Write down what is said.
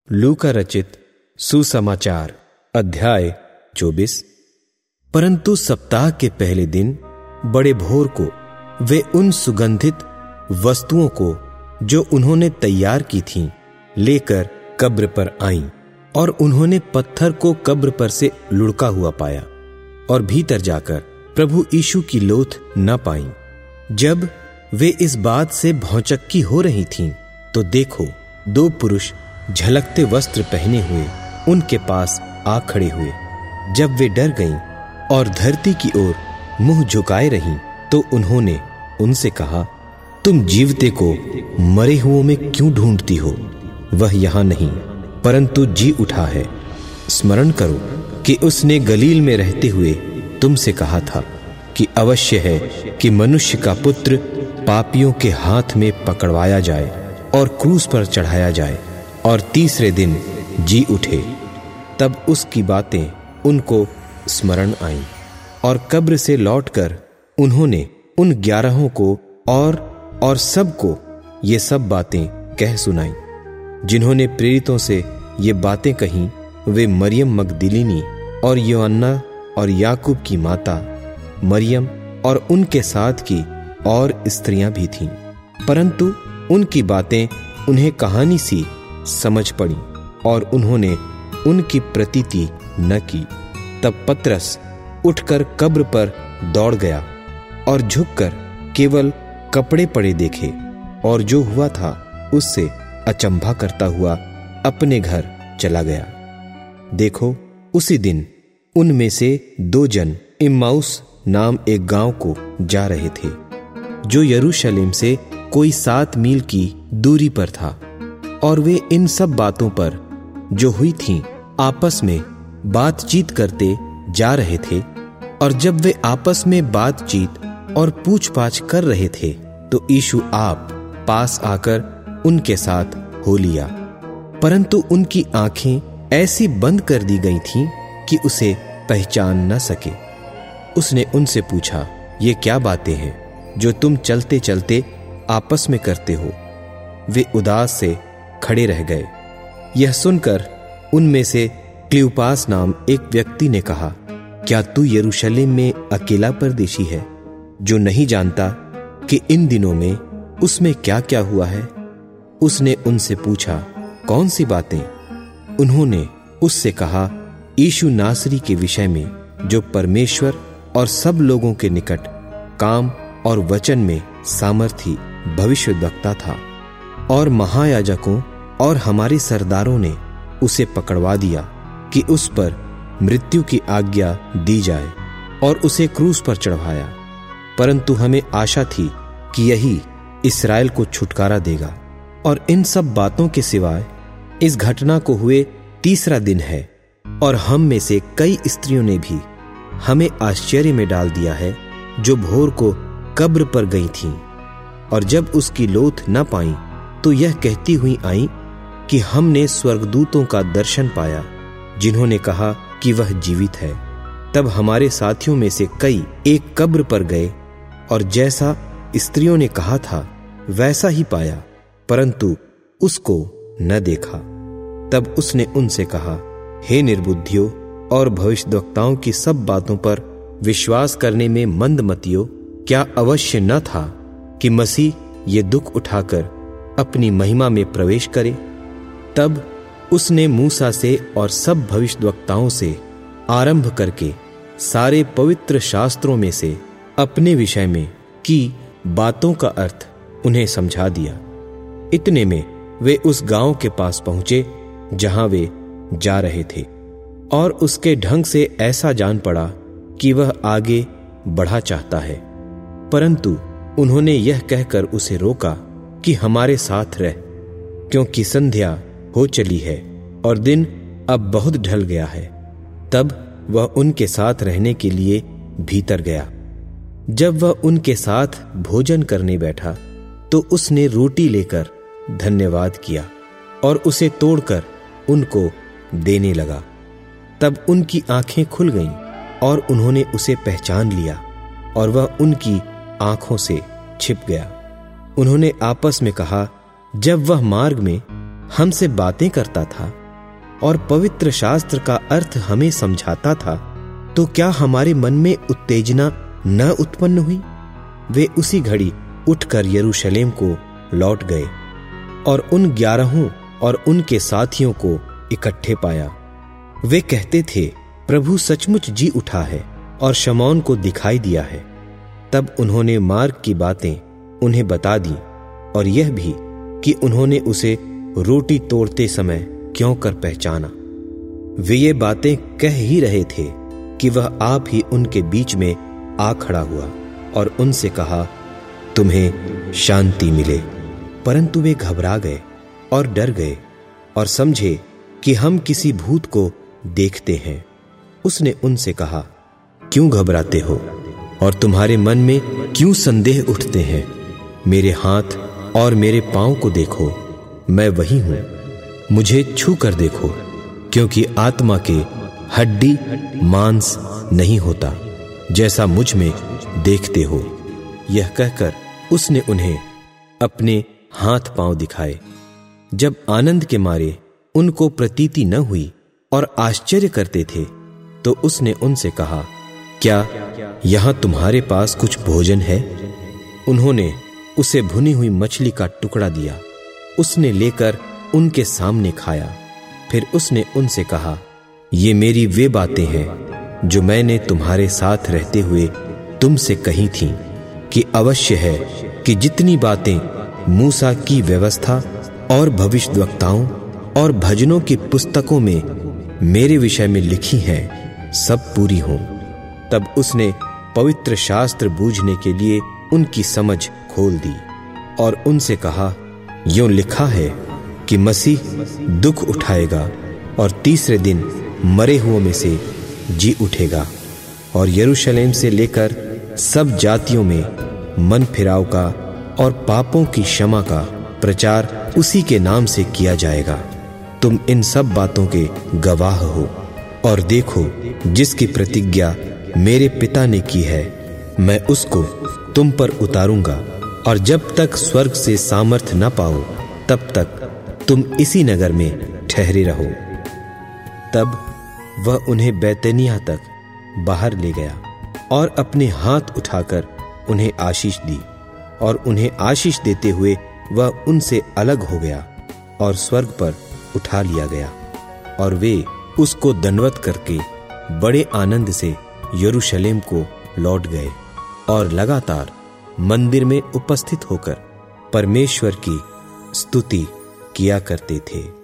लूका रचित सुसमाचार अध्याय 24। परंतु सप्ताह के पहले दिन बड़े भोर को वे उन सुगंधित वस्तुओं को जो उन्होंने तैयार की थीं लेकर कब्र पर आईं, और उन्होंने पत्थर को कब्र पर से लुढ़का हुआ पाया और भीतर जाकर प्रभु यीशु की लोथ न पाईं। जब वे इस बात से भौचक्की हो रही थीं, तो देखो, दो पुरुष झलकते वस्त्र पहने हुए उनके पास आ खड़े हुए। जब वे डर गईं और धरती की ओर मुंह झुकाए रहीं, तो उन्होंने उनसे कहा, तुम जीवते को मरे हुओं में क्यों ढूंढती हो? वह यहां नहीं, परंतु जी उठा है। स्मरण करो कि उसने गलील में रहते हुए तुमसे कहा था कि अवश्य है कि मनुष्य का पुत्र पापियों के हाथ में पकड़वाया जाए और क्रूस पर चढ़ाया जाए और तीसरे दिन जी उठे। तब उसकी बातें उनको स्मरण आईं, और कब्र से लौटकर उन्होंने उन 11 को और सबको ये सब बातें कह सुनाई। जिन्होंने प्रेरितों से ये बातें कहीं, वे मरियम मगदलीनी और योअन्ना और याकूब की माता मरियम और उनके साथ की और स्त्रियां भी थीं। परंतु उनकी बातें उन्हें कहानी सी समझ पड़ी और उन्होंने उनकी प्रतीति न की। तब पतरस उठकर कब्र पर दौड़ गया और झुककर केवल कपड़े पड़े देखे, और जो हुआ था उससे अचंभा करता हुआ अपने घर चला गया। देखो, उसी दिन उनमें से 2 जन इम्माउस नाम एक गांव को जा रहे थे, जो यरूशलेम से कोई 7 मील की दूरी पर था, और वे इन सब बातों पर जो हुई थीं आपस में बातचीत करते जा रहे थे। और जब वे आपस में बातचीत और पूछपाछ कर रहे थे, तो यीशु आप पास आकर उनके साथ हो लिया, परंतु उनकी आंखें ऐसी बंद कर दी गई थीं कि उसे पहचान न सके। उसने उनसे पूछा, ये क्या बातें हैं जो तुम चलते चलते आपस में करते हो? वे उदास से खड़े रह गए। यह सुनकर उनमें से क्लियोपास नाम एक व्यक्ति ने कहा, क्या तू यरूशलेम में अकेला परदेशी है, जो नहीं जानता कि इन दिनों में उसमें क्या क्या हुआ है? उसने उनसे पूछा, कौन सी बातें? उन्होंने उससे कहा, यीशु नासरी के विषय में, जो परमेश्वर और सब लोगों के निकट काम और वचन में सामर्थी भविष्यद्वक्ता था, और महायाजकों और हमारे सरदारों ने उसे पकड़वा दिया कि उस पर मृत्यु की आज्ञा दी जाए और उसे क्रूस पर चढ़वाया। परंतु हमें आशा थी कि यही इस्राएल को छुटकारा देगा। और इन सब बातों के सिवाय इस घटना को हुए 3रा दिन है, और हम में से कई स्त्रियों ने भी हमें आश्चर्य में डाल दिया है, जो भोर को कब्र पर गई थीं, और जब उसकी लोथ न पाई, तो यह कहती हुई आई कि हमने स्वर्गदूतों का दर्शन पाया, जिन्होंने कहा कि वह जीवित है। तब हमारे साथियों में से कई एक कब्र पर गए, और जैसा स्त्रियों ने कहा था वैसा ही पाया, परंतु उसको न देखा। तब उसने उनसे कहा, हे निर्बुद्धियों और भविष्यद्वक्ताओं की सब बातों पर विश्वास करने में मंदमतियों, क्या अवश्य न था कि मसीह ये दुख उठाकर अपनी महिमा में प्रवेश करे? तब उसने मूसा से और सब भविष्यद्वक्ताओं से आरंभ करके सारे पवित्र शास्त्रों में से अपने विषय में की बातों का अर्थ उन्हें समझा दिया। इतने में वे उस गांव के पास पहुंचे जहां वे जा रहे थे, और उसके ढंग से ऐसा जान पड़ा कि वह आगे बढ़ा चाहता है। परंतु उन्होंने यह कहकर उसे रोका कि हमारे साथ रह, क्योंकि संध्या हो चली है और दिन अब बहुत ढल गया है। तब वह उनके साथ रहने के लिए भीतर गया। जब वह उनके साथ भोजन करने बैठा, तो उसने रोटी लेकर धन्यवाद किया और उसे तोड़कर उनको देने लगा। तब उनकी आंखें खुल गईं और उन्होंने उसे पहचान लिया, और वह उनकी आंखों से छिप गया। उन्होंने आपस में कहा, जब वह मार्ग में हमसे बातें करता था और पवित्र शास्त्र का अर्थ हमें समझाता था, तो क्या हमारे मन में उत्तेजना न उत्पन्न हुई? वे उसी घड़ी उठकर यरूशलेम को लौट गए और उन 11 और उनके साथियों को इकट्ठे पाया। वे कहते थे, प्रभु सचमुच जी उठा है और शमौन को दिखाई दिया है। तब उन्होंने मार्ग की बातें उन्हें बता दी और यह भी कि उन्होंने उसे रोटी तोड़ते समय क्यों कर पहचाना। वे ये बातें कह ही रहे थे कि वह आप ही उनके बीच में आ खड़ा हुआ और उनसे कहा, तुम्हें शांति मिले। परंतु वे घबरा गए और डर गए और समझे कि हम किसी भूत को देखते हैं। उसने उनसे कहा, क्यों घबराते हो और तुम्हारे मन में क्यों संदेह उठते हैं? मेरे हाथ और मेरे पांव को देखो, मैं वही हूं। मुझे छू कर देखो, क्योंकि आत्मा के हड्डी मांस नहीं होता, जैसा मुझ में देखते हो। यह कहकर उसने उन्हें अपने हाथ पांव दिखाए। जब आनंद के मारे उनको प्रतीति न हुई और आश्चर्य करते थे, तो उसने उनसे कहा, क्या यहां तुम्हारे पास कुछ भोजन है? उन्होंने उसे भुनी हुई मछली का टुकड़ा दिया। उसने लेकर उनके सामने खाया। फिर उसने उनसे कहा, ये मेरी वे बातें हैं जो मैंने तुम्हारे साथ रहते हुए तुमसे कही थीं, कि अवश्य है कि जितनी बातें मूसा की व्यवस्था और भविष्यद्वक्ताओं और भजनों की पुस्तकों में मेरे विषय में लिखी हैं, सब पूरी हों। तब उसने पवित्र शास्त्र बूझने के लिए उनकी समझ खोल दी और उनसे कहा, यूं लिखा है कि मसीह दुख उठाएगा और तीसरे दिन मरे हुओं में से जी उठेगा, और यरूशलेम से लेकर सब जातियों में मन फिराव का और पापों की क्षमा का प्रचार उसी के नाम से किया जाएगा। तुम इन सब बातों के गवाह हो। और देखो, जिसकी प्रतिज्ञा मेरे पिता ने की है, मैं उसको तुम पर उतारूंगा, और जब तक स्वर्ग से सामर्थ न पाओ, तब तक तुम इसी नगर में ठहरे रहो। तब वह उन्हें बैतनिय्याह तक बाहर ले गया और अपने हाथ उठाकर उन्हें आशीष दी, और उन्हें आशीष देते हुए वह उनसे अलग हो गया और स्वर्ग पर उठा लिया गया। और वे उसको दंडवत करके बड़े आनंद से यरूशलेम को लौट गए और लगातार मंदिर में उपस्थित होकर परमेश्वर की स्तुति किया करते थे।